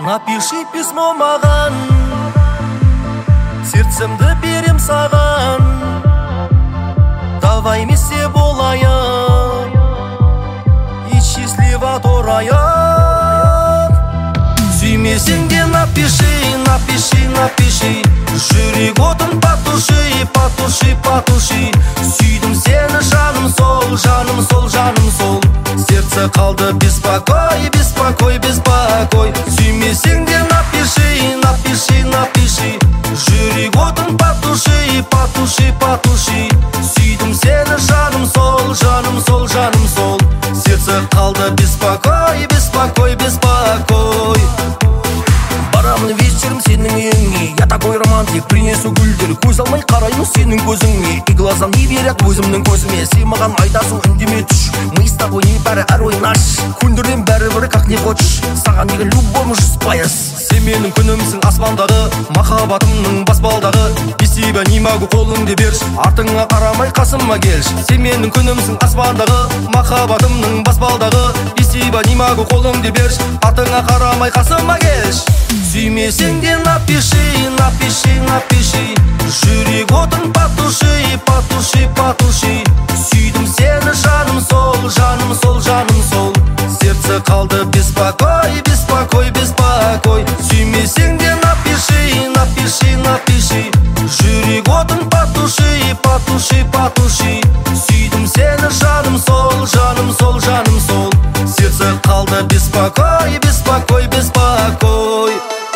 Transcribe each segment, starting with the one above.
Напиши письмо маған, сердцемді берем саған. Давай вместе болайық и счастливо тұрайық. Сүймесең де напиши, напиши, напиши. Жүрек отын потуши, потуши, потуши. Сүйдім сені жаным сол, жаным сол, жаным сол. Сердце қалды беспокой, беспокой, беспокой. Сүймесең де напиши, напиши, напиши. Жүрек отын потуши, потуши, потуши. Сүйдім сені жаным сол, жаным сол, жаным сол. Сердце қалды беспокой, беспокой, беспокой. Барамын вечером сенің үйіңе, я такой романтик, принесу гүлдер. Көз алмай қараймын сенің көзіңе, и глазам не верят өзімнің көзіме. Сен маған айтасың үндеме түш, мы с тобой небәрі әруей наш. Көндірден бәрібір как не хочешь, саған деген любовым 100%. Сен менің күнімсің аспандағы, махаббатымның баспалдағы. Без тебя не могу, қолыңды берші, артыңа қарамай қасыма келші. Сен менің күнімсің аспандағы, махаббатымның баспалдағы. Без тебя не могу, қолыңды берші, артыңа қарамай қасыма келші. Сүймесең де напиши, напиши, напиши. Жүрек отын потуши, потуши, потуши. Сүйдім сені жаным сол, жаным сол, жаным сол. Сердце қалды беспокой, беспокой, беспокой. Сүймесең де напиши, напиши, напиши. Жүрек отын потуши, потуши, потуши. Сүйдім сені жаным сол, жаным сол, жаным сол. Сердце қалды беспокой, беспокой, беспокой.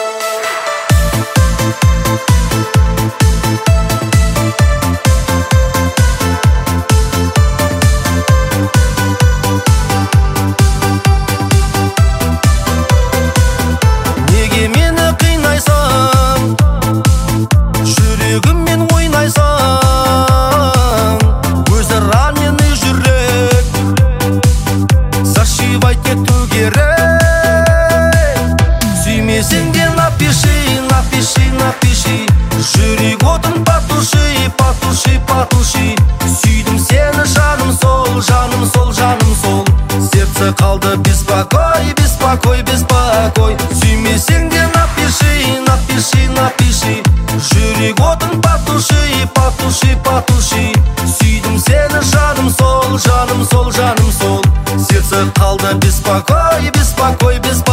Жүрегіммен ойнайсың, өзі раненый жүрек, зашивать ету керек. Сүймесең де напиши, напиши, напиши. Жүрек отын потуши, потуши, потуши. Сүйдім сені жаным сол, жаным сол, жаным сол. Сердце қалды беспокой, беспокой, беспокой. Сүймесең де напиши, напиши, напиши. Жүрек отын потуши, потуши, потуши. Сүйдім сені жаным сол, жаным сол, жаным сол. Сердце қалды беспокой, беспокой, беспокой.